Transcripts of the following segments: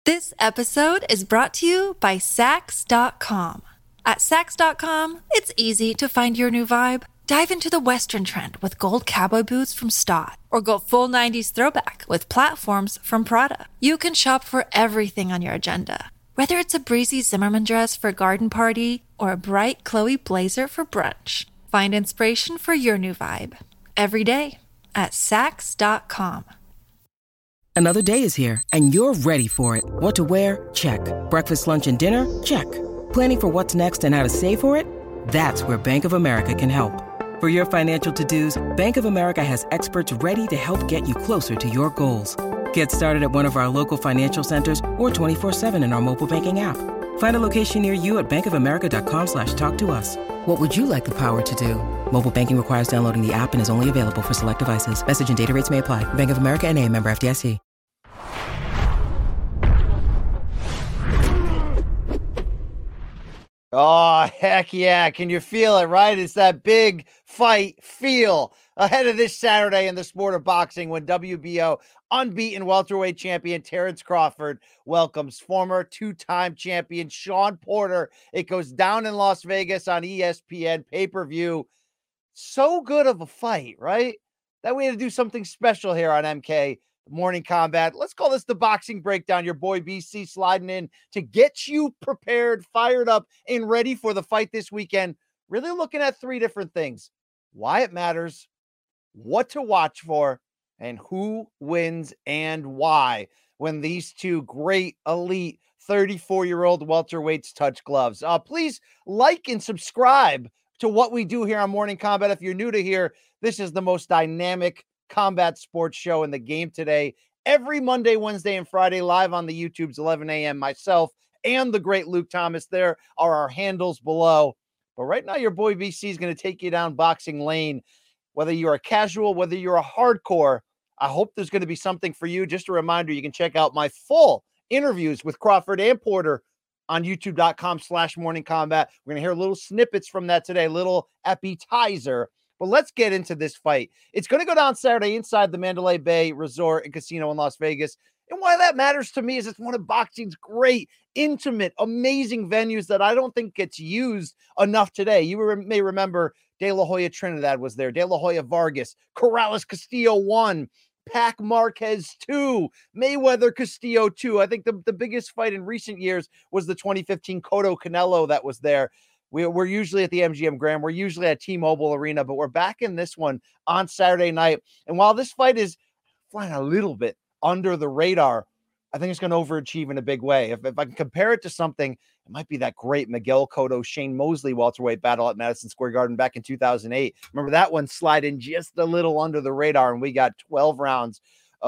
This episode is brought to you by Sax.com. At Sax.com, it's easy to find your new vibe. Dive into the Western trend with gold cowboy boots from Stott, or go full 90s throwback with platforms from Prada. You can shop for everything on your agenda, whether it's a breezy Zimmermann dress for a garden party or a bright Chloe blazer for brunch. Find inspiration for your new vibe every day at Sax.com. Another day is here, and you're ready for it. What to wear? Check. Breakfast, lunch, and dinner? Check. Planning for what's next and how to save for it? That's where Bank of America can help. For your financial to-dos, Bank of America has experts ready to help get you closer to your goals. Get started at one of our local financial centers or 24/7 in our mobile banking app. Find a location near you at bankofamerica.com/talktous. What would you like the power to do? Mobile banking requires downloading the app and is only available for select devices. Message and data rates may apply. Bank of America N.A., member FDIC. Oh, heck yeah. Can you feel it, right? It's that big fight feel ahead of this Saturday in the sport of boxing when WBO unbeaten welterweight champion Terrence Crawford welcomes former two-time champion Shawn Porter. It goes down in Las Vegas on ESPN pay-per-view. So good of a fight, right? That we had to do something special here on MK Morning Combat. Let's call this the boxing breakdown. Your boy BC sliding in to get you prepared, fired up, and ready for the fight this weekend. Really looking at three different things: why it matters, what to watch for, and who wins and why when these two great elite 34-year-old welterweights touch gloves. Please like and subscribe to what we do here on Morning Combat. If you're new to here, this is the most dynamic combat sports show in the game today. Every Monday, Wednesday, and Friday, live on the YouTubes, 11 a.m. Myself and the great Luke Thomas. There are our handles below. But right now, your boy BC is going to take you down boxing lane. Whether you're a casual, whether you're a hardcore, I hope there's going to be something for you. Just a reminder, you can check out my full interviews with Crawford and Porter on youtube.com/Morning Combat. We're going to hear little snippets from that today, little appetizer. But let's get into this fight. It's going to go down Saturday inside the Mandalay Bay Resort and Casino in Las Vegas. And why that matters to me is it's one of boxing's great, intimate, amazing venues that I don't think gets used enough today. You may remember De La Hoya Trinidad was there, De La Hoya Vargas, Corrales Castillo 1, Pac Marquez 2, Mayweather Castillo 2. I think the biggest fight in recent years was the 2015 Cotto Canelo that was there. We're usually at the MGM Grand. We're usually at T-Mobile Arena, but we're back in this one on Saturday night. And while this fight is flying a little bit under the radar, I think it's going to overachieve in a big way. If I can compare it to something, it might be that great Miguel Cotto, Shane Mosley welterweight battle at Madison Square Garden back in 2008. Remember that one sliding just a little under the radar, and we got 12 rounds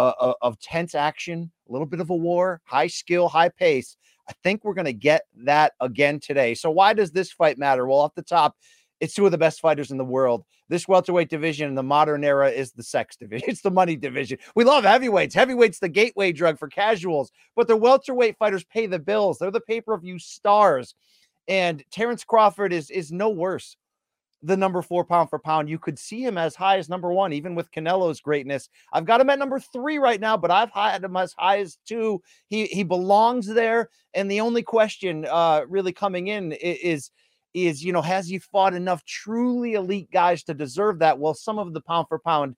of tense action, a little bit of a war, high skill, high pace. I think we're going to get that again today. So why does this fight matter? Well, off the top, it's two of the best fighters in the world. This welterweight division in the modern era is the sex division. It's the money division. We love heavyweights. Heavyweight's the gateway drug for casuals, but the welterweight fighters pay the bills. They're the pay-per-view stars. And Terrence Crawford is no worse the number 4 pound for pound. You could see him as high as number 1, even with Canelo's greatness. I've got him at number 3 right now, but I've had him as high as 2. He belongs there. And the only question really coming in is, has he fought enough truly elite guys to deserve that? Well, some of the pound for pound,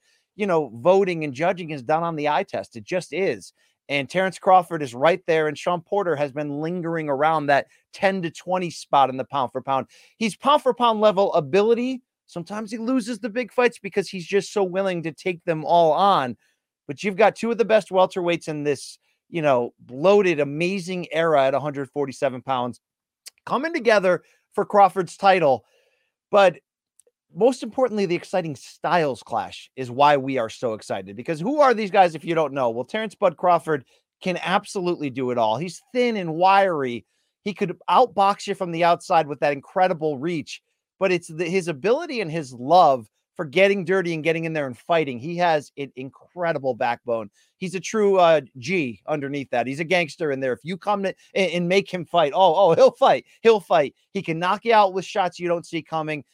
voting and judging is done on the eye test. It just is. And Terrence Crawford is right there, and Shawn Porter has been lingering around that 10 to 20 spot in the pound for pound. He's pound for pound level ability. Sometimes he loses the big fights because he's just so willing to take them all on. But you've got two of the best welterweights in this, bloated, amazing era at 147 pounds coming together for Crawford's title. But most importantly, the exciting styles clash is why we are so excited, because who are these guys if you don't know? Well, Terrence Bud Crawford can absolutely do it all. He's thin and wiry. He could outbox you from the outside with that incredible reach, but it's his ability and his love for getting dirty and getting in there and fighting. He has an incredible backbone. He's a true G underneath that. He's a gangster in there. If you come and make him fight, he'll fight. He'll fight. He can knock you out with shots you don't see coming.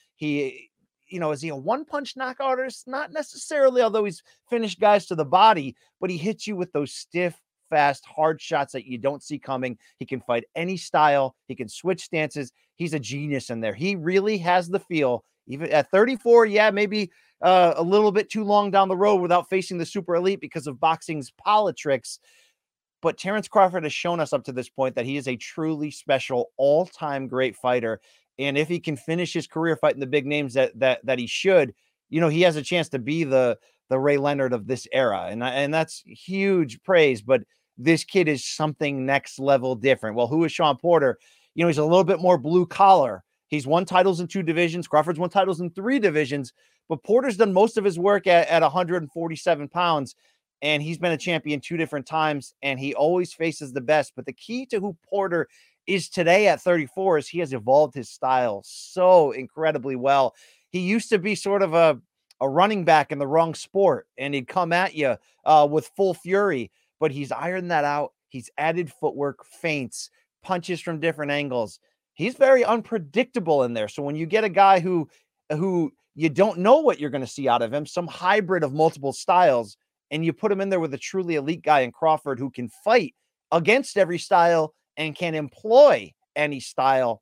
Is he a one-punch knockout artist? Not necessarily, although he's finished guys to the body, but he hits you with those stiff, fast, hard shots that you don't see coming. He can fight any style. He can switch stances. He's a genius in there. He really has the feel, even at 34, yeah, maybe a little bit too long down the road without facing the super elite because of boxing's politics. But Terrence Crawford has shown us up to this point that he is a truly special, all-time great fighter. And if he can finish his career fighting the big names that he should, he has a chance to be the Ray Leonard of this era. And that's huge praise. But this kid is something next level different. Well, who is Shawn Porter? He's a little bit more blue collar. He's won titles in 2 divisions. Crawford's won titles in 3 divisions. But Porter's done most of his work at 147 pounds. And he's been a champion 2 different times, and he always faces the best. But the key to who Porter is today at 34 is he has evolved his style so incredibly well. He used to be sort of a running back in the wrong sport, and he'd come at you with full fury, but he's ironed that out. He's added footwork, feints, punches from different angles. He's very unpredictable in there. So when you get a guy who you don't know what you're going to see out of him, some hybrid of multiple styles, and you put him in there with a truly elite guy in Crawford who can fight against every style and can employ any style,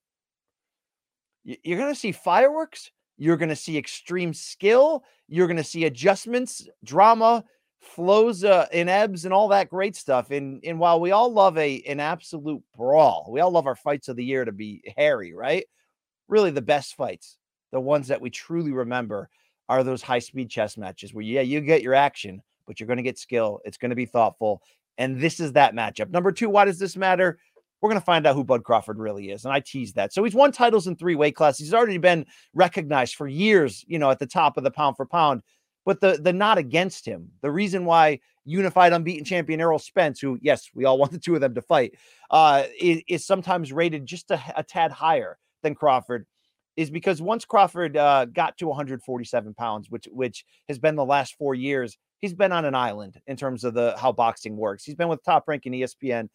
you're going to see fireworks. You're going to see extreme skill. You're going to see adjustments, drama, flows in ebbs, and all that great stuff. And while we all love an absolute brawl, we all love our fights of the year to be hairy, right? Really, the best fights, the ones that we truly remember, are those high-speed chess matches where, yeah, you get your action, but you're going to get skill. It's going to be thoughtful. And this is that matchup. Number 2, why does this matter? We're going to find out who Bud Crawford really is. And I teased that. So he's won titles in 3 weight classes. He's already been recognized for years, at the top of the pound for pound. But the not against him, the reason why unified unbeaten champion Errol Spence, who, yes, we all want the 2 of them to fight, is sometimes rated just a tad higher than Crawford, is because once Crawford got to 147 pounds, which has been the last 4 years, he's been on an island in terms of how boxing works. He's been with Top Rank and ESPN.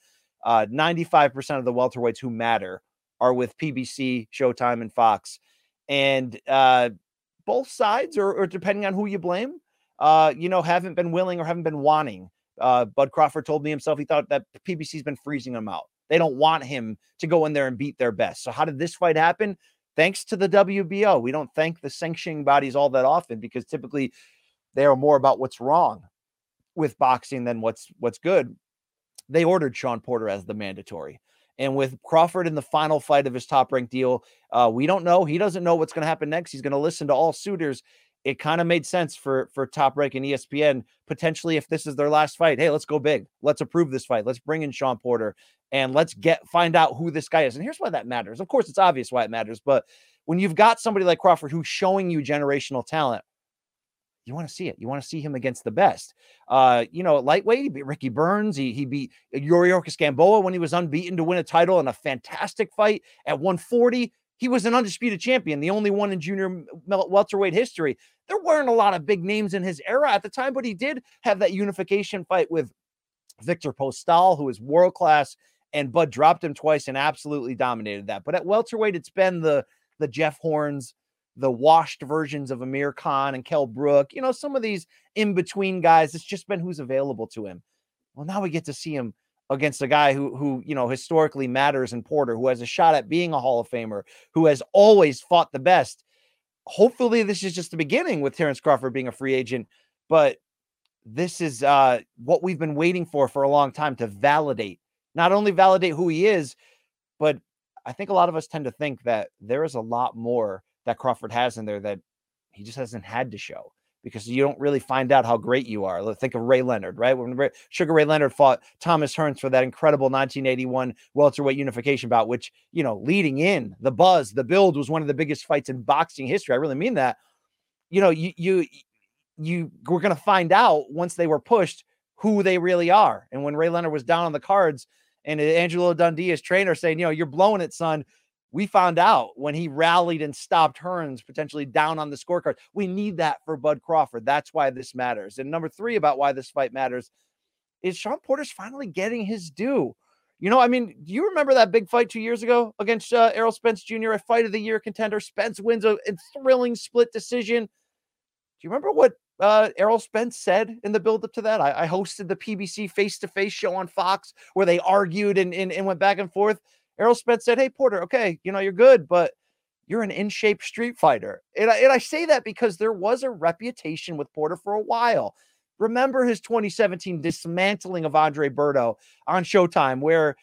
95% of the welterweights who matter are with PBC, Showtime, and Fox. And both sides, or depending on who you blame, haven't been willing or haven't been wanting. Bud Crawford told me himself he thought that PBC's been freezing him out. They don't want him to go in there and beat their best. So how did this fight happen? Thanks to the WBO. We don't thank the sanctioning bodies all that often because typically they are more about what's wrong with boxing than what's good. They ordered Shawn Porter as the mandatory. And with Crawford in the final fight of his Top Rank deal, we don't know. He doesn't know what's going to happen next. He's going to listen to all suitors. It kind of made sense for Top Rank and ESPN, potentially, if this is their last fight. Hey, let's go big. Let's approve this fight. Let's bring in Shawn Porter and let's find out who this guy is. And here's why that matters. Of course, it's obvious why it matters. But when you've got somebody like Crawford who's showing you generational talent, you want to see it. You want to see him against the best. Lightweight, he beat Ricky Burns. He beat Yuriorkis Gamboa when he was unbeaten to win a title in a fantastic fight. At 140, he was an undisputed champion, the only one in junior welterweight history. There weren't a lot of big names in his era at the time, but he did have that unification fight with Victor Postal, who is world-class, and Bud dropped him twice and absolutely dominated that. But at welterweight, it's been the Jeff Horns, the washed versions of Amir Khan and Kell Brook, some of these in-between guys. It's just been who's available to him. Well, now we get to see him against a guy who historically matters in Porter, who has a shot at being a Hall of Famer, who has always fought the best. Hopefully this is just the beginning with Terrence Crawford being a free agent, but this is what we've been waiting for a long time to not only validate who he is, but I think a lot of us tend to think that there is a lot more that Crawford has in there that he just hasn't had to show, because you don't really find out how great you are. Let's think of Ray Leonard, right? When Sugar Ray Leonard fought Thomas Hearns for that incredible 1981 welterweight unification bout, which, leading in the buzz, the build, was one of the biggest fights in boxing history. I really mean that. You were going to find out once they were pushed who they really are. And when Ray Leonard was down on the cards and Angelo Dundee, his trainer, saying, you're blowing it, son, we found out when he rallied and stopped Hearns potentially down on the scorecard. We need that for Bud Crawford. That's why this matters. And number 3 about why this fight matters is Shawn Porter's finally getting his due. Do you remember that big fight 2 years ago against Errol Spence Jr., a fight of the year contender? Spence wins a thrilling split decision. Do you remember what Errol Spence said in the build-up to that. I hosted the PBC face-to-face show on Fox where they argued and went back and forth. Errol Spence said, hey, Porter, okay, you're good, but you're an in-shape street fighter. And I say that because there was a reputation with Porter for a while. Remember his 2017 dismantling of Andre Berto on Showtime where,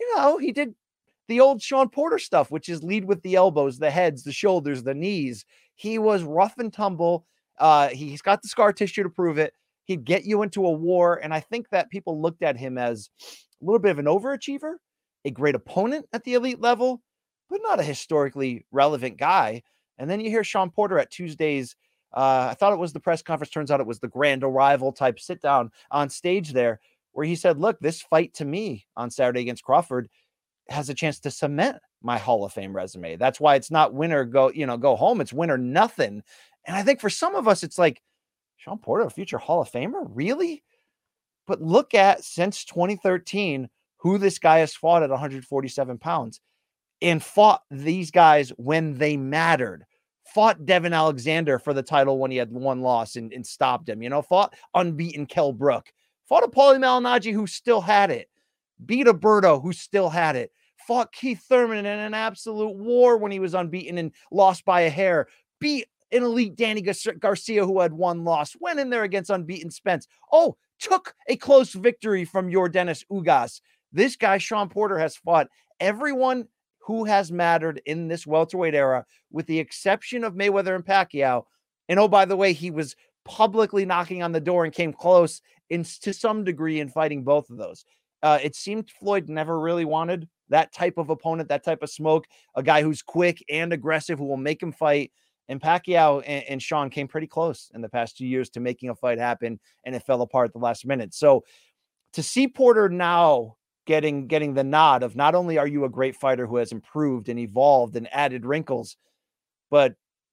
he did the old Shawn Porter stuff, which is lead with the elbows, the heads, the shoulders, the knees. He was rough and tumble. He's got the scar tissue to prove it. He'd get you into a war. And I think that people looked at him as a little bit of an overachiever, a great opponent at the elite level, but not a historically relevant guy. And then you hear Shawn Porter at Tuesday's, I thought it was the press conference. Turns out it was the grand arrival type sit down on stage there where he said, look, this fight to me on Saturday against Crawford has a chance to cement my Hall of Fame resume. That's why it's not win or go home. It's win or nothing. And I think for some of us, it's like, Shawn Porter, a future Hall of Famer? Really? But look at, since 2013, who this guy has fought at 147 pounds and fought these guys when they mattered. Fought Devin Alexander for the title when he had one loss and stopped him. Fought unbeaten Kell Brook. Fought a Paulie Malignaggi who still had it. Beat a Berto who still had it. Fought Keith Thurman in an absolute war when he was unbeaten and lost by a hair. Beat an elite Danny Garcia who had one loss. Went in there against unbeaten Spence. Oh, took a close victory from your Dennis Ugas. This guy, Shawn Porter, has fought everyone who has mattered in this welterweight era, with the exception of Mayweather and Pacquiao. And oh, by the way, he was publicly knocking on the door and came close to some degree in fighting both of those. It seemed Floyd never really wanted that type of opponent, that type of smoke, a guy who's quick and aggressive who will make him fight. And Pacquiao and Shawn came pretty close in the past 2 years to making a fight happen, and it fell apart at the last minute. So to see Porter now getting the nod of not only are you a great fighter who has improved and evolved and added wrinkles, but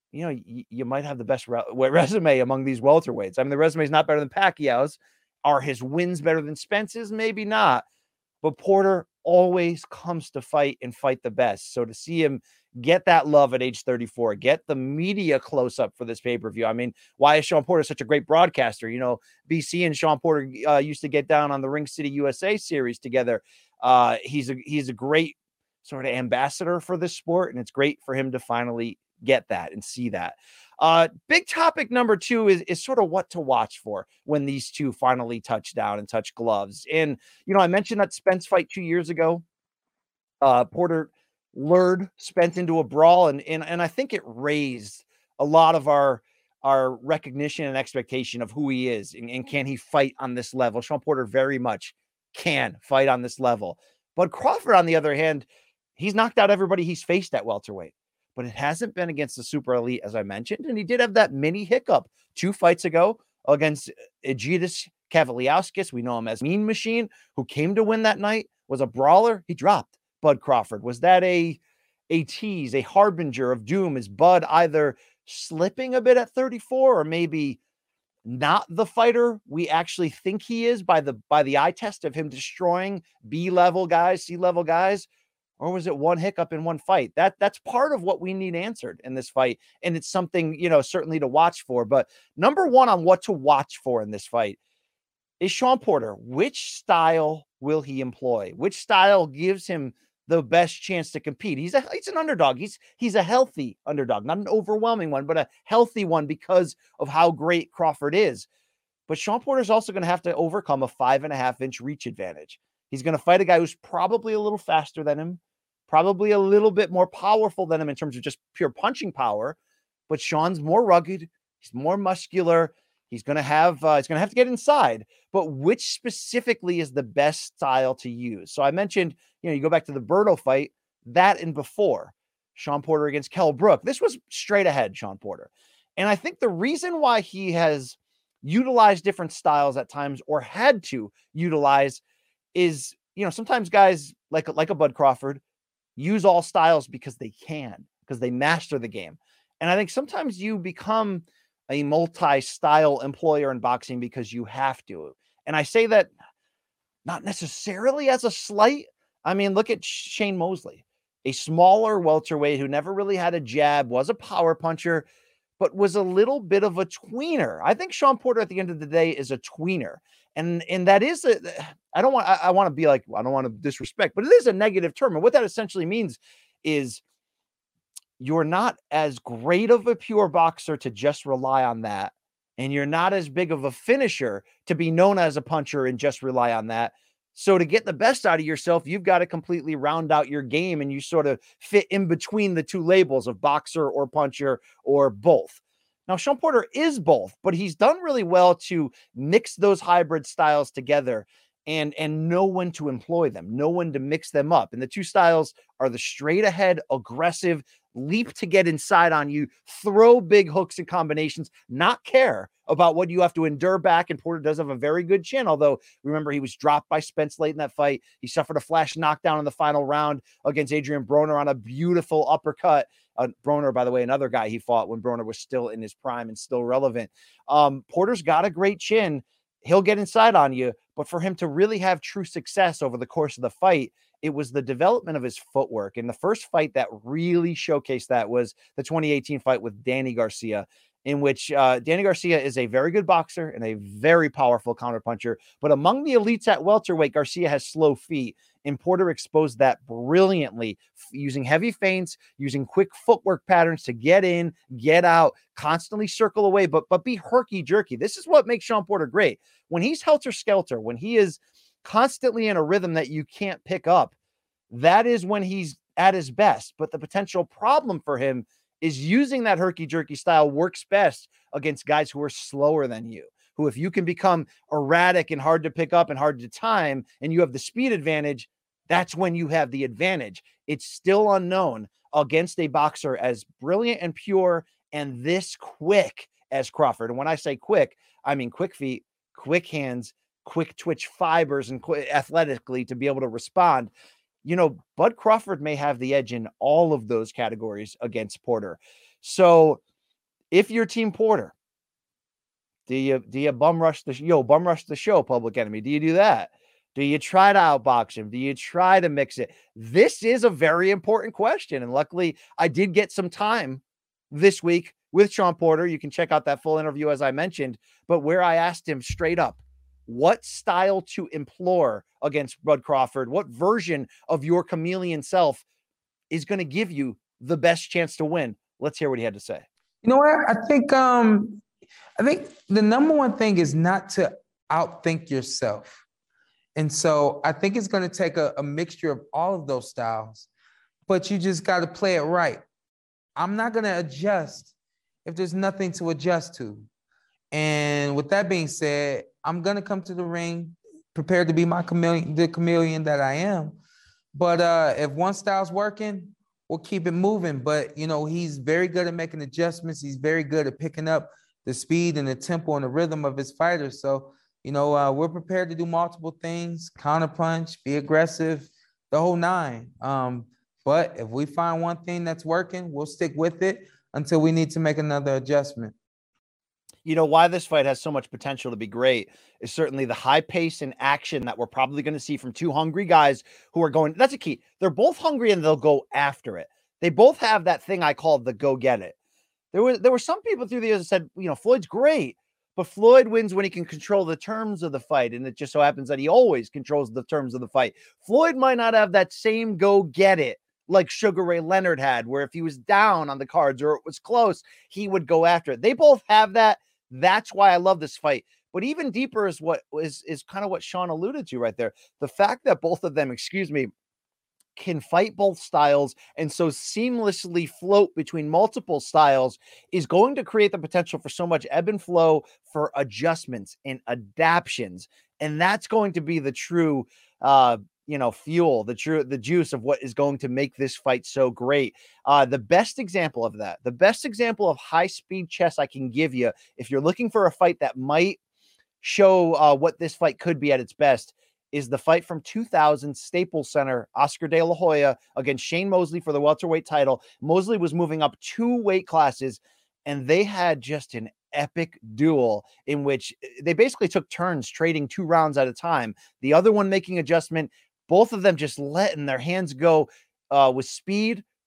you might have the best resume among these welterweights. I mean, the resume is not better than Pacquiao's. Are his wins better than Spence's? Maybe not. But Porter always comes to fight and fight the best. So to see him get that love at age 34, get the media close up for this pay-per-view. I mean, why is Shawn Porter such a great broadcaster? BC and Shawn Porter used to get down on the Ring City USA series together. He's a great sort of ambassador for this sport, and it's great for him to finally get that and see that. Big topic number 2 is sort of what to watch for when these two finally touch down and touch gloves. And, I mentioned that Spence fight 2 years ago. Porter lured Spence into a brawl, and I think it raised a lot of our recognition and expectation of who he is and can he fight on this level. Shawn Porter very much can fight on this level. But Crawford, on the other hand, he's knocked out everybody he's faced at welterweight. But it hasn't been against the super elite, as I mentioned. And he did have that mini hiccup 2 fights ago against Egidijus Kavaliauskas. We know him as Mean Machine, who came to win that night, was a brawler. He dropped Bud Crawford. Was that a tease, a harbinger of doom? Is Bud either slipping a bit at 34 or maybe not the fighter we actually think he is by the eye test of him destroying B-level guys, C-level guys? Or was it one hiccup in one fight? That's part of what we need answered in this fight. And it's something, certainly to watch for. But number 1 on what to watch for in this fight is Shawn Porter. Which style will he employ? Which style gives him the best chance to compete? He's an underdog. He's a healthy underdog, not an overwhelming one, but a healthy one because of how great Crawford is. But Shawn Porter is also going to have to overcome a 5.5-inch reach advantage. He's going to fight a guy who's probably a little faster than him, probably a little bit more powerful than him in terms of just pure punching power. But Shawn's more rugged. He's more muscular. He's going to have to get inside. But which specifically is the best style to use? So I mentioned, you go back to the Berto fight, that and before, Shawn Porter against Kell Brook. This was straight ahead, Shawn Porter. And I think the reason why he has utilized different styles at times, or had to utilize, is, sometimes guys like a Bud Crawford use all styles because they can, because they master the game. And I think sometimes you become a multi-style employer in boxing because you have to. And I say that not necessarily as a slight. I mean, look at Shane Mosley, a smaller welterweight who never really had a jab, was a power puncher, but was a little bit of a tweener. I think Shawn Porter at the end of the day is a tweener. And that is I want to be like, I don't want to disrespect, but it is a negative term. And what that essentially means is you're not as great of a pure boxer to just rely on that. And you're not as big of a finisher to be known as a puncher and just rely on that. So to get the best out of yourself, you've got to completely round out your game, and you sort of fit in between the two labels of boxer or puncher or both. Now, Shawn Porter is both, but he's done really well to mix those hybrid styles together and know when to employ them, know when to mix them up. And the two styles are the straight ahead, aggressive, leap to get inside on you, throw big hooks and combinations, not care about what you have to endure back. And Porter does have a very good chin, although remember he was dropped by Spence late in that fight. He suffered a flash knockdown in the final round against Adrian Broner on a beautiful uppercut. Broner, by the way, another guy he fought when Broner was still in his prime and still relevant. Porter's got a great chin. He'll get inside on you, but for him to really have true success over the course of the fight, it was the development of his footwork. And the first fight that really showcased that was the 2018 fight with Danny Garcia, in which Danny Garcia is a very good boxer and a very powerful counterpuncher. But among the elites at welterweight, Garcia has slow feet. And Porter exposed that brilliantly, using heavy feints, using quick footwork patterns to get in, get out, constantly circle away, but be herky-jerky. This is what makes Shawn Porter great. When he's helter-skelter, when he is constantly in a rhythm that you can't pick up, that is when he's at his best. But the potential problem for him is using that herky-jerky style works best against guys who are slower than you, who if you can become erratic and hard to pick up and hard to time, and you have the speed advantage, that's when you have the advantage. It's still unknown against a boxer as brilliant and pure and this quick as Crawford. And when I say quick, I mean quick feet, quick hands, quick twitch fibers, and athletically to be able to respond. You know, Bud Crawford may have the edge in all of those categories against Porter. So if you're Team Porter, do you bum rush the show, Public Enemy? Do you do that? Do you try to outbox him? Do you try to mix it? This is a very important question. And luckily, I did get some time this week with Shawn Porter. You can check out that full interview, as I mentioned, but where I asked him straight up, what style to implore against Bud Crawford, what version of your chameleon self is going to give you the best chance to win? Let's hear what he had to say. You know what? I think the number one thing is not to outthink yourself. And so I think it's going to take a mixture of all of those styles, but you just got to play it right. I'm not going to adjust if there's nothing to adjust to. And with that being said, I'm going to come to the ring prepared to be the chameleon that I am. But if one style's working, we'll keep it moving. But, you know, he's very good at making adjustments. He's very good at picking up the speed and the tempo and the rhythm of his fighters. So, you know, we're prepared to do multiple things, counterpunch, be aggressive, the whole nine. But if we find one thing that's working, we'll stick with it until we need to make another adjustment. You know, why this fight has so much potential to be great is certainly the high pace and action that we're probably going to see from two hungry guys who are going. That's a key. They're both hungry and they'll go after it. They both have that thing I call the go get it. There were some people through the years that said, you know, Floyd's great, but Floyd wins when he can control the terms of the fight. And it just so happens that he always controls the terms of the fight. Floyd might not have that same go get it like Sugar Ray Leonard had, where if he was down on the cards or it was close, he would go after it. They both have that. That's why I love this fight. But even deeper is what is kind of what Sean alluded to right there. The fact that both of them, can fight both styles and so seamlessly float between multiple styles is going to create the potential for so much ebb and flow, for adjustments and adaptions. And that's going to be the true, fuel, the juice of what is going to make this fight so great. The best example of that, the best example of high speed chess I can give you, if you're looking for a fight that might show what this fight could be at its best, is the fight from 2000, Staples Center, Oscar De La Hoya against Shane Mosley for the welterweight title. Mosley was moving up 2 weight classes, and they had just an epic duel in which they basically took turns trading 2 rounds at a time. The other one making adjustment, both of them just letting their hands go with speed,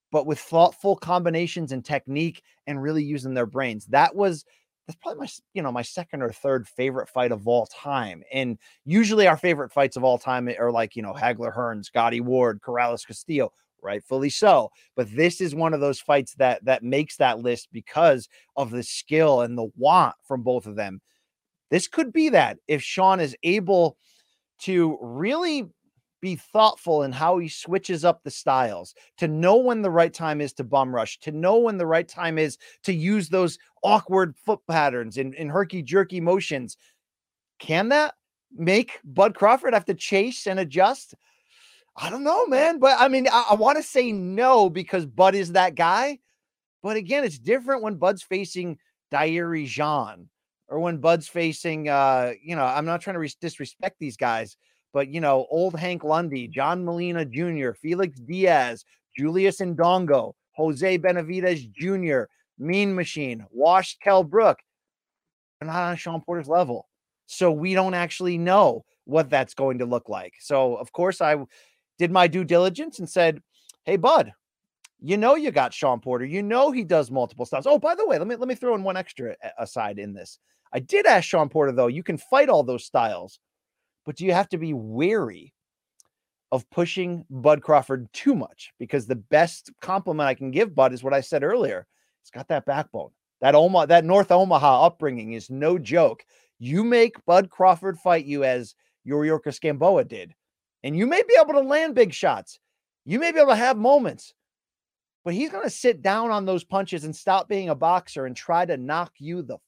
but with thoughtful combinations and technique and really using their brains. That's probably my second or third favorite fight of all time. And usually our favorite fights of all time are like, Hagler Hearn, Scotty Ward, Corrales Castillo, rightfully so. But this is one of those fights that makes that list because of the skill and the want from both of them. This could be that if Sean is able to really be thoughtful in how he switches up the styles, to know when the right time is to bum rush, to know when the right time is to use those awkward foot patterns and herky-jerky motions. Can that make Bud Crawford have to chase and adjust? I don't know, man. But I mean, I want to say no because Bud is that guy. But again, it's different when Bud's facing Dairi Jean or when Bud's facing, I'm not trying to disrespect these guys, but, old Hank Lundy, John Molina Jr., Felix Diaz, Julius Ndongo, Jose Benavidez Jr., Mean Machine, Washed Kell Brook. They're not on Shawn Porter's level. So we don't actually know what that's going to look like. So, of course, I did my due diligence and said, hey, Bud, you got Shawn Porter. He does multiple styles. Oh, by the way, let me throw in one extra aside in this. I did ask Shawn Porter, though, you can fight all those styles, but do you have to be wary of pushing Bud Crawford too much? Because the best compliment I can give Bud is what I said earlier. He's got that backbone. That North Omaha upbringing is no joke. You make Bud Crawford fight you as Yuriorkis Gamboa did, and you may be able to land big shots. You may be able to have moments, but he's going to sit down on those punches and stop being a boxer and try to knock you the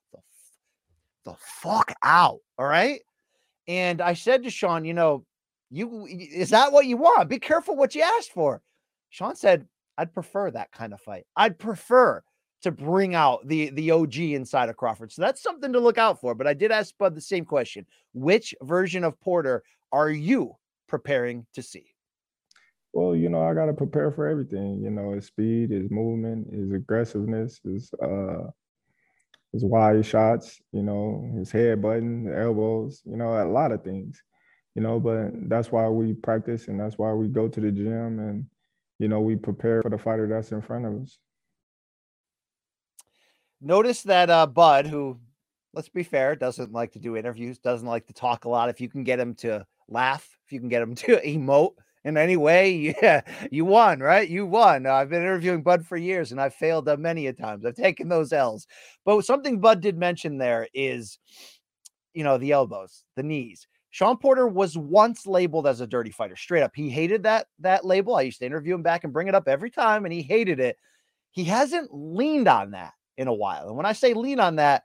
fuck out. All right. And I said to Sean, is that what you want? Be careful what you asked for. Sean said, I'd prefer that kind of fight. I'd prefer to bring out the OG inside of Crawford. So that's something to look out for. But I did ask Bud the same question. Which version of Porter are you preparing to see? Well, I got to prepare for everything. His speed, his movement, his aggressiveness, his wide shots, his head button, the elbows, a lot of things, but that's why we practice and that's why we go to the gym and, we prepare for the fighter that's in front of us. Notice that Bud, who, let's be fair, doesn't like to do interviews, doesn't like to talk a lot. If you can get him to laugh, if you can get him to emote in any way, yeah, you won, right? You won. I've been interviewing Bud for years and I've failed many a times. I've taken those L's. But something Bud did mention there is, the elbows, the knees. Shawn Porter was once labeled as a dirty fighter, straight up. He hated that label. I used to interview him back and bring it up every time, and he hated it. He hasn't leaned on that in a while. And when I say lean on that,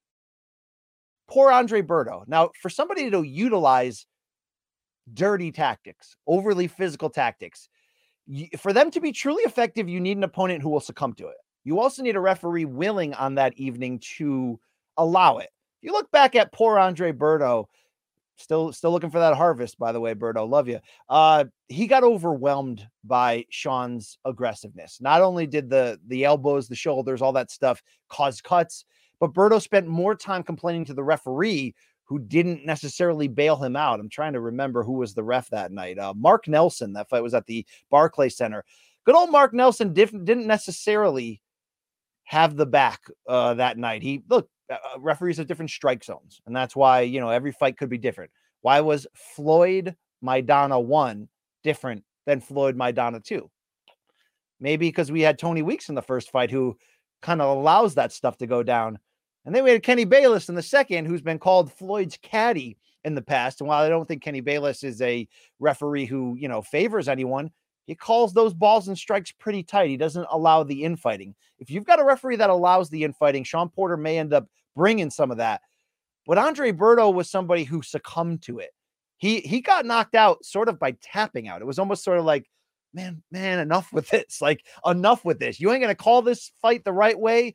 poor Andre Berto. Now, for somebody to utilize dirty tactics, overly physical tactics, for them to be truly effective, you need an opponent who will succumb to it. You also need a referee willing on that evening to allow it. You look back at poor Andre Berto, still looking for that harvest, by the way, Berto, love you. He got overwhelmed by Sean's aggressiveness. Not only did the elbows, the shoulders, all that stuff cause cuts, but Berto spent more time complaining to the referee who didn't necessarily bail him out. I'm trying to remember who was the ref that night. Mark Nelson. That fight was at the Barclays Center. Good old Mark Nelson didn't necessarily have the back that night. Referees have different strike zones, and that's why, every fight could be different. Why was Floyd Maidana 1 different than Floyd Maidana 2? Maybe because we had Tony Weeks in the first fight who kind of allows that stuff to go down. And then we had Kenny Bayless in the second, who's been called Floyd's caddy in the past. And while I don't think Kenny Bayless is a referee who, favors anyone, he calls those balls and strikes pretty tight. He doesn't allow the infighting. If you've got a referee that allows the infighting, Shawn Porter may end up bringing some of that. But Andre Berto was somebody who succumbed to it. He got knocked out sort of by tapping out. It was almost sort of like, man, enough with this. Like, enough with this. You ain't going to call this fight the right way.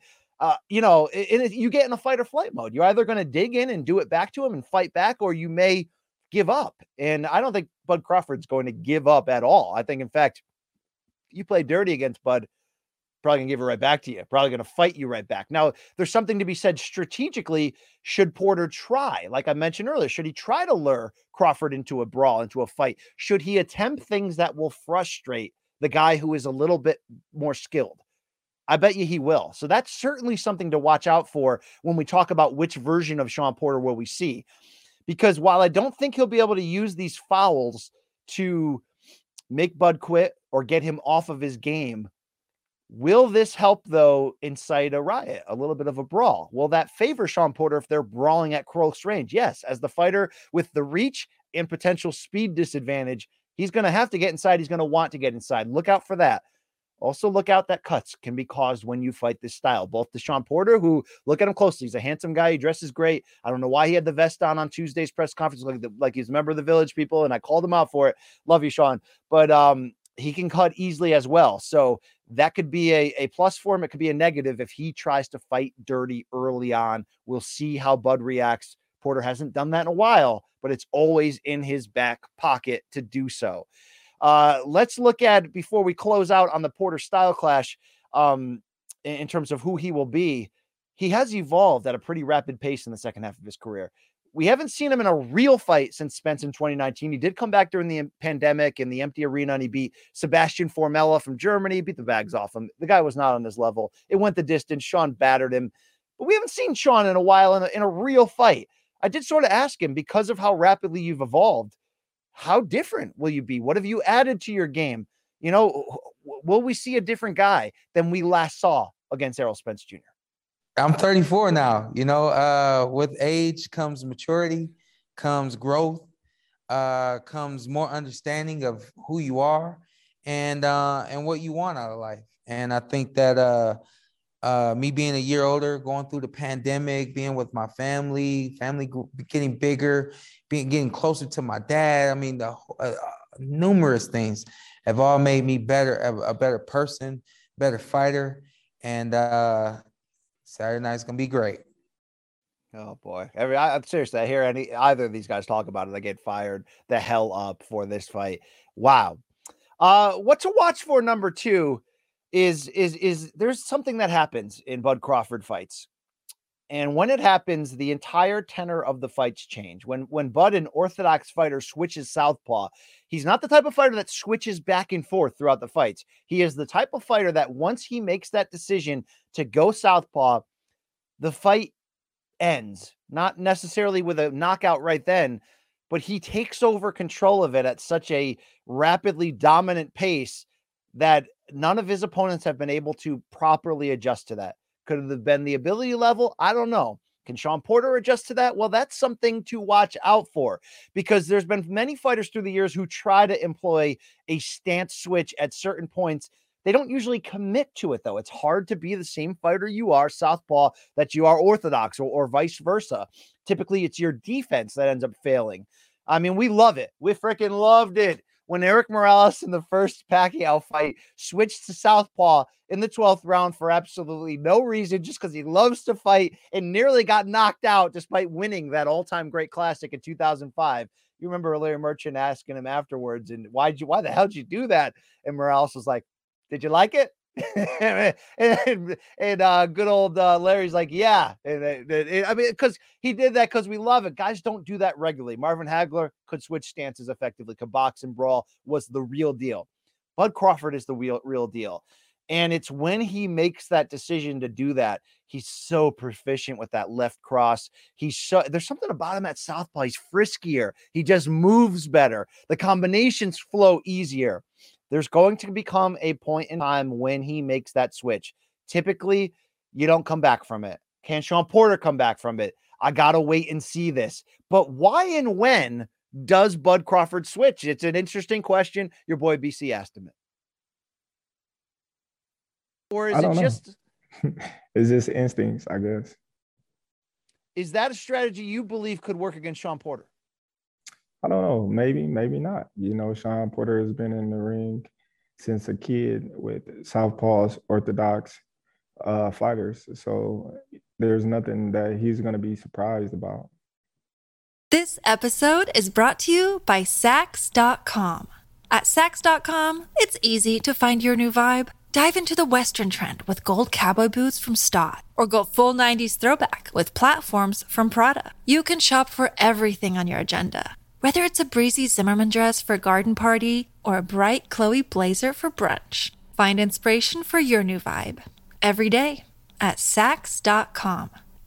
You get in a fight or flight mode. You're either going to dig in and do it back to him and fight back, or you may give up. And I don't think Bud Crawford's going to give up at all. I think, in fact, you play dirty against Bud, probably going to give it right back to you, probably going to fight you right back. Now, there's something to be said strategically. Should Porter try, like I mentioned earlier, should he try to lure Crawford into a brawl, into a fight? Should he attempt things that will frustrate the guy who is a little bit more skilled. I bet you he will. So that's certainly something to watch out for when we talk about which version of Shawn Porter will we see. Because while I don't think he'll be able to use these fouls to make Bud quit or get him off of his game, will this help, though, incite a riot, a little bit of a brawl? Will that favor Shawn Porter if they're brawling at close range? Yes, as the fighter with the reach and potential speed disadvantage, he's going to have to get inside. He's going to want to get inside. Look out for that. Also, look out that cuts can be caused when you fight this style. Both to Shawn Porter, who, look at him closely, he's a handsome guy. He dresses great. I don't know why he had the vest on Tuesday's press conference, like he's a member of the Village People, and I called him out for it. Love you, Shawn. But he can cut easily as well. So that could be a plus for him. It could be a negative if he tries to fight dirty early on. We'll see how Bud reacts. Porter hasn't done that in a while, but it's always in his back pocket to do so. Let's look at, before we close out on the Porter style clash, in terms of who he will be. He has evolved at a pretty rapid pace in the second half of his career. We haven't seen him in a real fight since Spence in 2019. He did come back during the pandemic in the empty arena, and he beat Sebastian Formella from Germany, beat the bags off him. The guy was not on his level. It went the distance. Shawn battered him, but we haven't seen Shawn in a while in a real fight. I did sort of ask him, because of how rapidly you've evolved, how different will you be? What have you added to your game? Will we see a different guy than we last saw against Errol Spence Jr.? I'm 34 now. With age comes maturity, comes growth, comes more understanding of who you are and what you want out of life. And I think that me being a year older, going through the pandemic, being with my family getting bigger, getting closer to my dad. I mean, the numerous things have all made me better, a better person, better fighter. And Saturday night's going to be great. Oh boy. I'm seriously, I hear either of these guys talk about it, I get fired the hell up for this fight. Wow. What to watch for, number two, is there's something that happens in Bud Crawford fights. And when it happens, the entire tenor of the fights change. When Bud, an orthodox fighter, switches southpaw, he's not the type of fighter that switches back and forth throughout the fights. He is the type of fighter that once he makes that decision to go southpaw, the fight ends. Not necessarily with a knockout right then, but he takes over control of it at such a rapidly dominant pace that none of his opponents have been able to properly adjust to that. Could it have been the ability level? I don't know. Can Shawn Porter adjust to that? Well, that's something to watch out for, because there's been many fighters through the years who try to employ a stance switch at certain points. They don't usually commit to it, though. It's hard to be the same fighter you are, southpaw, that you are orthodox, or vice versa. Typically, it's your defense that ends up failing. I mean, we love it. We freaking loved it when Erik Morales in the first Pacquiao fight switched to southpaw in the 12th round for absolutely no reason, just because he loves to fight, and nearly got knocked out despite winning that all-time great classic in 2005. You remember Larry Merchant asking him afterwards, and why the hell did you do that? And Morales was like, did you like it? and good old Larry's like, yeah. I mean, because he did that because we love it. Guys don't do that regularly. Marvin Hagler could switch stances effectively, could box and brawl, was the real deal. Bud Crawford is the real deal. And it's when he makes that decision to do that, he's so proficient with that left cross. There's something about him at southpaw. He's friskier. He just moves better. The combinations flow easier. There's going to become a point in time when he makes that switch. Typically, you don't come back from it. Can Shawn Porter come back from it? I got to wait and see this. But why and when does Bud Crawford switch? It's an interesting question. Your boy BC asked him it. Or is it just... It's just instincts, I guess. Is that a strategy you believe could work against Shawn Porter? I don't know. Maybe not. Shawn Porter has been in the ring since a kid with southpaws, orthodox fighters. So there's nothing that he's going to be surprised about. This episode is brought to you by Sax.com. At Sax.com, it's easy to find your new vibe. Dive into the Western trend with gold cowboy boots from Stott, or go full 90s throwback with platforms from Prada. You can shop for everything on your agenda, Whether it's a breezy Zimmermann dress for a garden party or a bright Chloe blazer for brunch, find inspiration for your new vibe every day at Saks.com.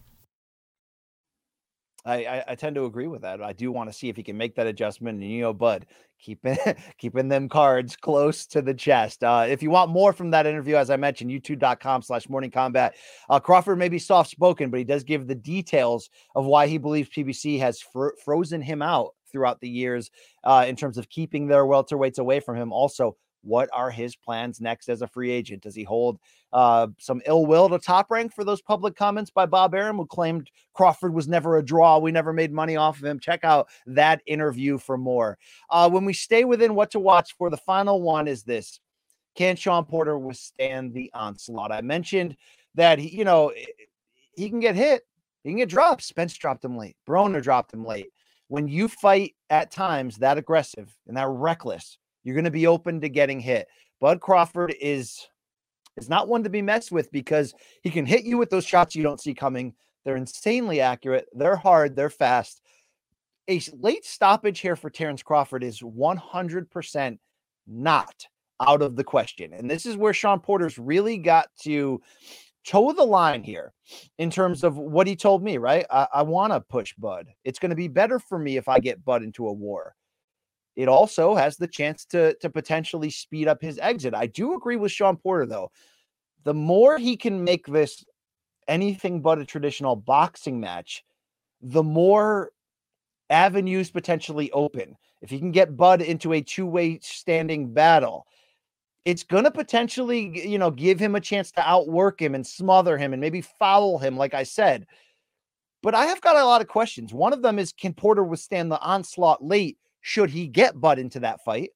I tend to agree with that. I do want to see if he can make that adjustment. And, Bud, keeping them cards close to the chest. If you want more from that interview, as I mentioned, youtube.com/Morning Kombat. Crawford may be soft-spoken, but he does give the details of why he believes PBC has frozen him out throughout the years in terms of keeping their welterweights away from him. Also, what are his plans next as a free agent? Does he hold some ill will to Top Rank for those public comments by Bob Arum, who claimed Crawford was never a draw? We never made money off of him. Check out that interview for more. When we stay within what to watch for, the final one is this. Can Shawn Porter withstand the onslaught? I mentioned that, he can get hit. He can get dropped. Spence dropped him late. Broner dropped him late. When you fight at times that aggressive and that reckless, you're going to be open to getting hit. Bud Crawford is not one to be messed with because he can hit you with those shots you don't see coming. They're insanely accurate. They're hard. They're fast. A late stoppage here for Terrence Crawford is 100% not out of the question. And this is where Shawn Porter's really got to toe the line here in terms of what he told me, right? I want to push Bud. It's going to be better for me if I get Bud into a war. It also has the chance to potentially speed up his exit. I do agree with Shawn Porter, though. The more he can make this anything but a traditional boxing match, the more avenues potentially open. If he can get Bud into a two-way standing battle, it's going to potentially, give him a chance to outwork him and smother him and maybe foul him, like I said. But I have got a lot of questions. One of them is, can Porter withstand the onslaught late should he get Bud into that fight?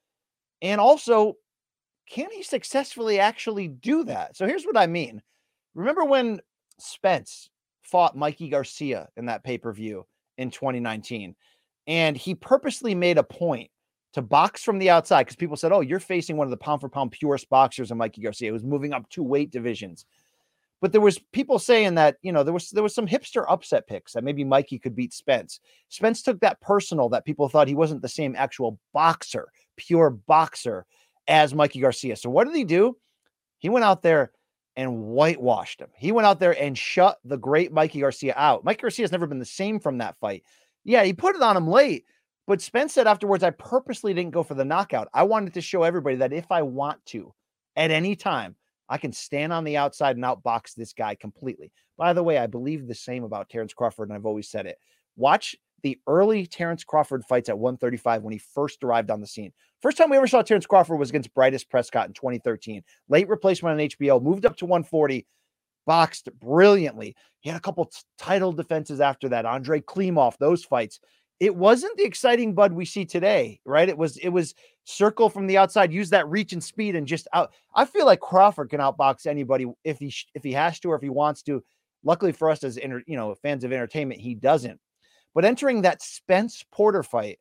And also, can he successfully actually do that? So here's what I mean. Remember when Spence fought Mikey Garcia in that pay-per-view in 2019, and he purposely made a point to box from the outside because people said, oh, you're facing one of the pound-for-pound purest boxers in Mikey Garcia, who's moving up 2 weight divisions. But there was people saying that, there was some hipster upset picks that maybe Mikey could beat Spence. Spence took that personal, that people thought he wasn't the same actual boxer, pure boxer as Mikey Garcia. So what did he do? He went out there and whitewashed him. He went out there and shut the great Mikey Garcia out. Mikey Garcia has never been the same from that fight. Yeah, he put it on him late, but Spence said afterwards, I purposely didn't go for the knockout. I wanted to show everybody that if I want to, at any time, I can stand on the outside and outbox this guy completely. By the way, I believe the same about Terrence Crawford, and I've always said it. Watch the early Terrence Crawford fights at 135 when he first arrived on the scene. First time we ever saw Terrence Crawford was against Brytus Prescott in 2013. Late replacement on HBO, moved up to 140, boxed brilliantly. He had a couple title defenses after that. Andrei Klimov, those fights. It wasn't the exciting Bud we see today, right? It was circle from the outside, use that reach and speed and just out. I feel like Crawford can outbox anybody if he has to or if he wants to. Luckily for us as fans of entertainment, he doesn't. But entering that Spence Porter fight,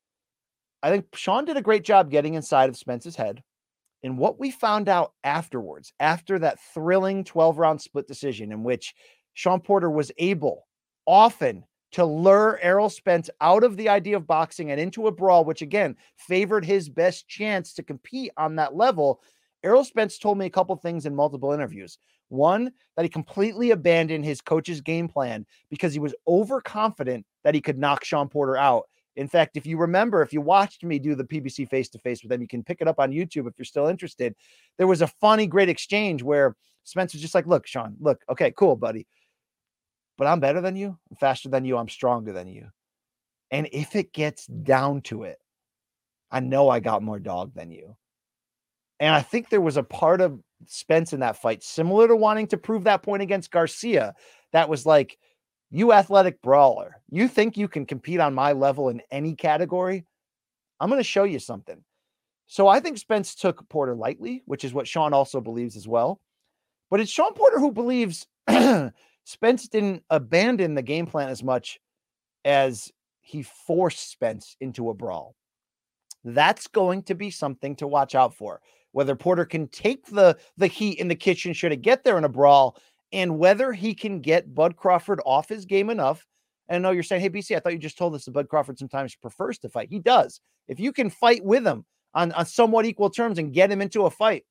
I think Shawn did a great job getting inside of Spence's head. And what we found out afterwards, after that thrilling 12-round split decision in which Shawn Porter was able often to lure Errol Spence out of the idea of boxing and into a brawl, which again favored his best chance to compete on that level. Errol Spence told me a couple things in multiple interviews. One, that he completely abandoned his coach's game plan because he was overconfident that he could knock Shawn Porter out. In fact, if you watched me do the PBC face-to-face with him, you can pick it up on YouTube if you're still interested. There was a funny, great exchange where Spence was just like, look, Shawn, look, okay, cool, buddy. But I'm better than you. I'm faster than you. I'm stronger than you. And if it gets down to it, I know I got more dog than you. And I think there was a part of Spence in that fight, similar to wanting to prove that point against Garcia, that was like, you athletic brawler, you think you can compete on my level in any category? I'm going to show you something. So I think Spence took Porter lightly, which is what Shawn also believes as well. But it's Shawn Porter who believes Spence didn't abandon the game plan as much as he forced Spence into a brawl. That's going to be something to watch out for. Whether Porter can take the heat in the kitchen should it get there in a brawl, and whether he can get Bud Crawford off his game enough And I know you're saying, hey, BC, I thought you just told us that Bud Crawford sometimes prefers to fight. He does. If you can fight with him on somewhat equal terms and get him into a fight,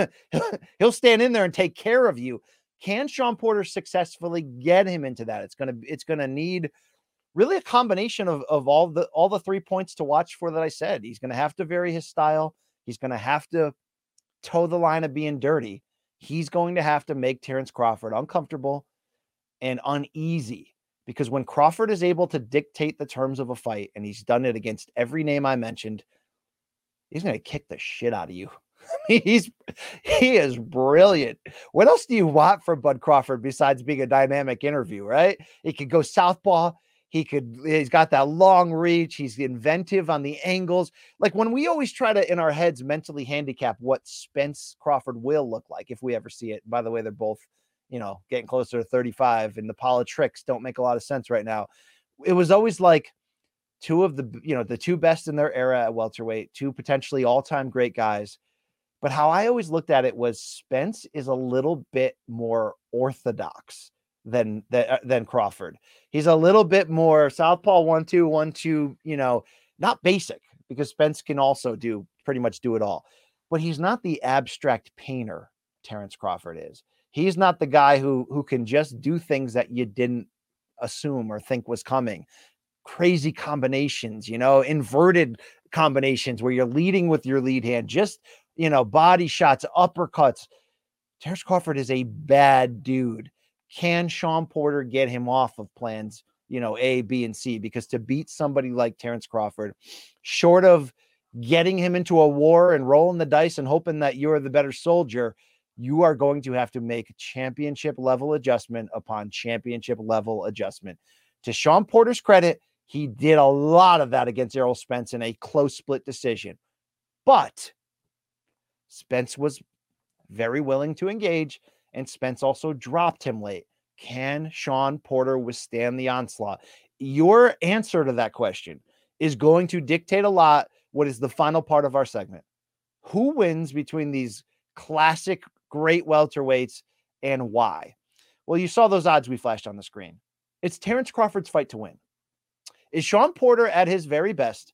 he'll stand in there and take care of you. Can Shawn Porter successfully get him into that? It's gonna need really a combination of all the 3 points to watch for that I said. He's gonna have to vary his style. He's gonna have to toe the line of being dirty. He's going to have to make Terrence Crawford uncomfortable and uneasy, because when Crawford is able to dictate the terms of a fight, and he's done it against every name I mentioned, he's going to kick the shit out of you. He is brilliant. What else do you want from Bud Crawford besides being a dynamic interview, right? He could go southpaw. He's got that long reach. He's inventive on the angles. Like when we always try to, in our heads, mentally handicap what Spence Crawford will look like if we ever see it. By the way, they're both, getting closer to 35, and the politics don't make a lot of sense right now. It was always like two of the two best in their era at welterweight, two potentially all-time great guys. But how I always looked at it was Spence is a little bit more orthodox than Crawford. He's a little bit more southpaw 1-2, 1-2, not basic, because Spence can also pretty much do it all. But he's not the abstract painter Terrence Crawford is. He's not the guy who can just do things that you didn't assume or think was coming. Crazy combinations, inverted combinations where you're leading with your lead hand, just body shots, uppercuts. Terrence Crawford is a bad dude. Can Shawn Porter get him off of plans, A, B, and C? Because to beat somebody like Terrence Crawford, short of getting him into a war and rolling the dice and hoping that you're the better soldier, you are going to have to make championship level adjustment upon championship level adjustment. To Shawn Porter's credit, he did a lot of that against Errol Spence in a close split decision. But Spence was very willing to engage, and Spence also dropped him late. Can Shawn Porter withstand the onslaught? Your answer to that question is going to dictate a lot what is the final part of our segment. Who wins between these classic great welterweights and why? Well, you saw those odds we flashed on the screen. It's Terrence Crawford's fight to win. Is Shawn Porter at his very best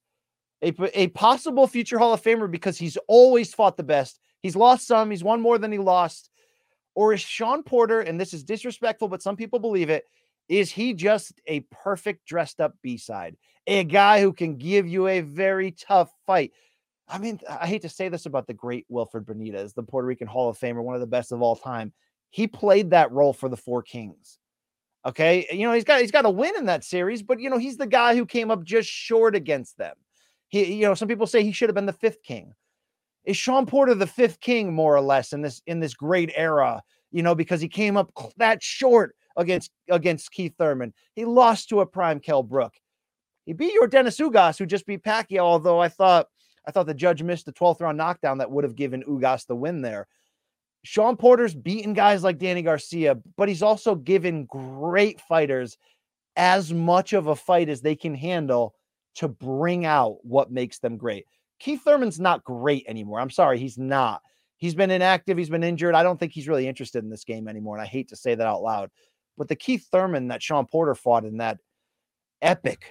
a possible future Hall of Famer because he's always fought the best? He's lost some. He's won more than he lost. Or is Shawn Porter, and this is disrespectful, but some people believe it, is he just a perfect dressed up B-side? A guy who can give you a very tough fight. I mean, I hate to say this about the great Wilfred Benitez, the Puerto Rican Hall of Famer, one of the best of all time. He played that role for the Four Kings. Okay. He's got a win in that series, but he's the guy who came up just short against them. Some people say he should have been the fifth king. Is Shawn Porter the fifth king, more or less, in this great era, because he came up that short against Keith Thurman? He lost to a prime Kell Brook. He beat your Dennis Ugas, who just beat Pacquiao, although I thought the judge missed the 12th round knockdown that would have given Ugas the win there. Shawn Porter's beaten guys like Danny Garcia, but he's also given great fighters as much of a fight as they can handle to bring out what makes them great. Keith Thurman's not great anymore. I'm sorry, he's not. He's been inactive. He's been injured. I don't think he's really interested in this game anymore, and I hate to say that out loud. But the Keith Thurman that Shawn Porter fought in that epic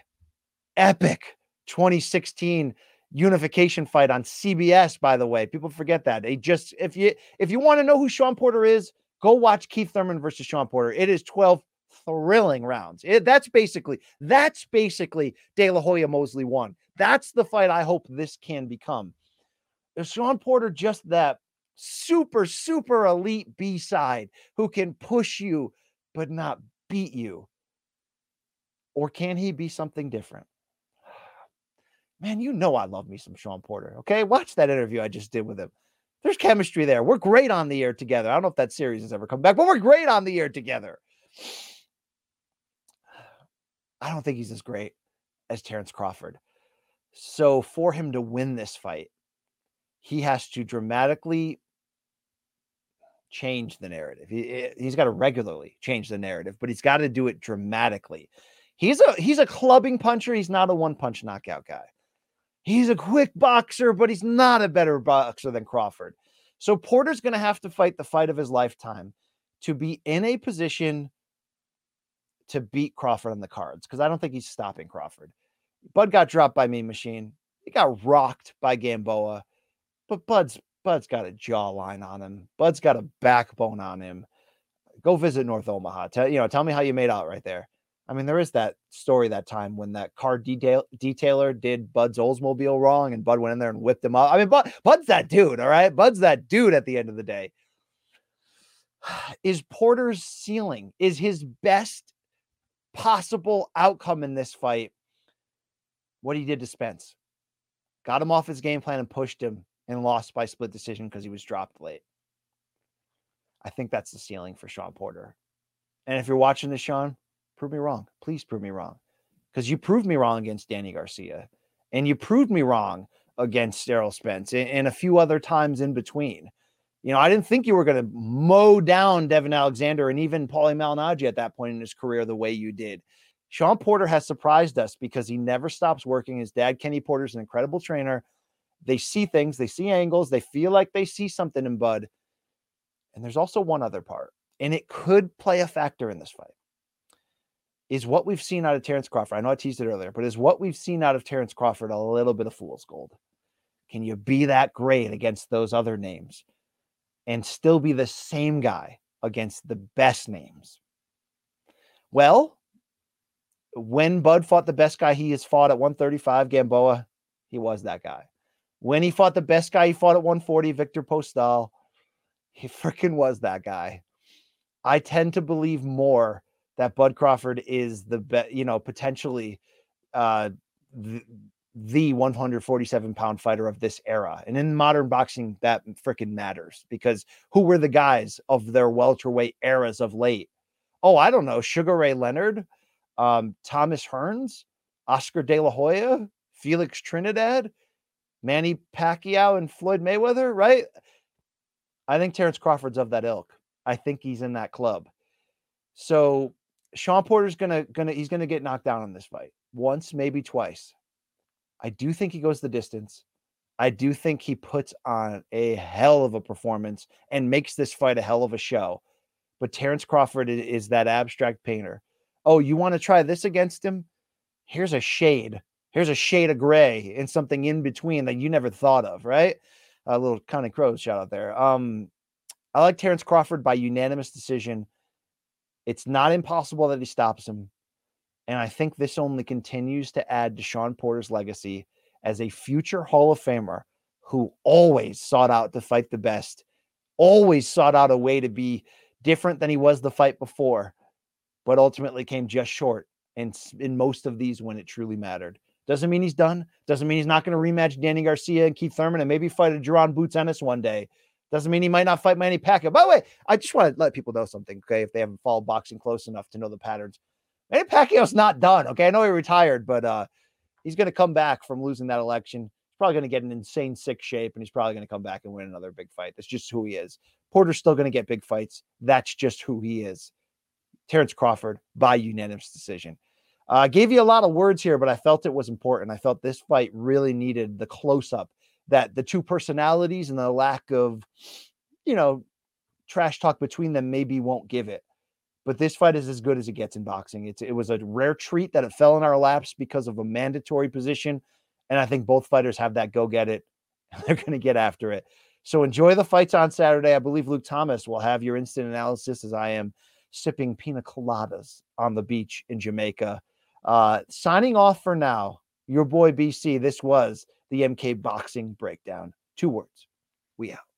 2016 unification fight on CBS, by the way, people forget that. If you want to know who Shawn Porter is, go watch Keith Thurman versus Shawn Porter. It is 12 thrilling rounds. That's basically De La Hoya Mosley 1. That's the fight I hope this can become. Is Shawn Porter just that super, super elite B-side who can push you but not beat you? Or can he be something different? Man, I love me some Shawn Porter, okay? Watch that interview I just did with him. There's chemistry there. We're great on the air together. I don't know if that series has ever come back, but we're great on the air together. I don't think he's as great as Terrence Crawford. So for him to win this fight, he has to dramatically change the narrative. He's got to regularly change the narrative, but he's got to do it dramatically. He's a clubbing puncher. He's not a one-punch knockout guy. He's a quick boxer, but he's not a better boxer than Crawford. So Porter's going to have to fight the fight of his lifetime to be in a position to beat Crawford on the cards because I don't think he's stopping Crawford. Bud got dropped by Mean Machine. He got rocked by Gamboa, but Bud's got a jawline on him. Bud's got a backbone on him. Go visit North Omaha. Tell me how you made out right there. I mean, there is that story that time when that car detailer did Bud's Oldsmobile wrong and Bud went in there and whipped him up. I mean, Bud's that dude, all right? Bud's that dude at the end of the day. Is Porter's ceiling, is his best possible outcome in this fight what he did to Spence? Got him off his game plan and pushed him and lost by split decision because he was dropped late. I think that's the ceiling for Shawn Porter. And if you're watching this, Sean, prove me wrong. Please prove me wrong. Because you proved me wrong against Danny Garcia. And you proved me wrong against Errol Spence and a few other times in between. I didn't think you were going to mow down Devin Alexander and even Paulie Malignaggi at that point in his career the way you did. Shawn Porter has surprised us because he never stops working. His dad, Kenny Porter, is an incredible trainer. They see things. They see angles. They feel like they see something in Bud. And there's also one other part, and it could play a factor in this fight, is what we've seen out of Terrence Crawford. I know I teased it earlier, but is what we've seen out of Terrence Crawford a little bit of fool's gold? Can you be that great against those other names and still be the same guy against the best names? Well, when Bud fought the best guy he has fought at 135, Gamboa, he was that guy. When he fought the best guy he fought at 140, Victor Postal, he freaking was that guy. I tend to believe more that Bud Crawford is the potentially the 147-pound fighter of this era. And in modern boxing, that freaking matters because who were the guys of their welterweight eras of late? Oh, I don't know. Sugar Ray Leonard, Thomas Hearns, Oscar De La Hoya, Felix Trinidad, Manny Pacquiao, and Floyd Mayweather, right? I think Terrence Crawford's of that ilk. I think he's in that club. So Shawn Porter's gonna get knocked down in this fight once, maybe twice. I do think he goes the distance. I do think he puts on a hell of a performance and makes this fight a hell of a show. But Terrence Crawford is that abstract painter. Oh, you want to try this against him? Here's a shade. Here's a shade of gray and something in between that you never thought of, right? A little Counting Crows shout out there. I like Terrence Crawford by unanimous decision. It's not impossible that he stops him. And I think this only continues to add to Shawn Porter's legacy as a future Hall of Famer who always sought out to fight the best, always sought out a way to be different than he was the fight before, but ultimately came just short in most of these when it truly mattered. Doesn't mean he's done. Doesn't mean he's not going to rematch Danny Garcia and Keith Thurman and maybe fight a Jerron Boots Ennis one day. Doesn't mean he might not fight Manny Pacquiao. By the way, I just want to let people know something, okay, if they haven't followed boxing close enough to know the patterns. Manny Pacquiao's not done, okay? I know he retired, but he's going to come back from losing that election. He's probably going to get in insane sick shape, and he's probably going to come back and win another big fight. That's just who he is. Porter's still going to get big fights. That's just who he is. Terrence Crawford by unanimous decision. I gave you a lot of words here, but I felt it was important. I felt this fight really needed the close-up, that the two personalities and the lack of, trash talk between them maybe won't give it. But this fight is as good as it gets in boxing. It was a rare treat that it fell in our laps because of a mandatory position. And I think both fighters have that go get it. They're going to get after it. So enjoy the fights on Saturday. I believe Luke Thomas will have your instant analysis as I am sipping pina coladas on the beach in Jamaica. Signing off for now, your boy BC. This was the MK Boxing Breakdown. 2 words. We out.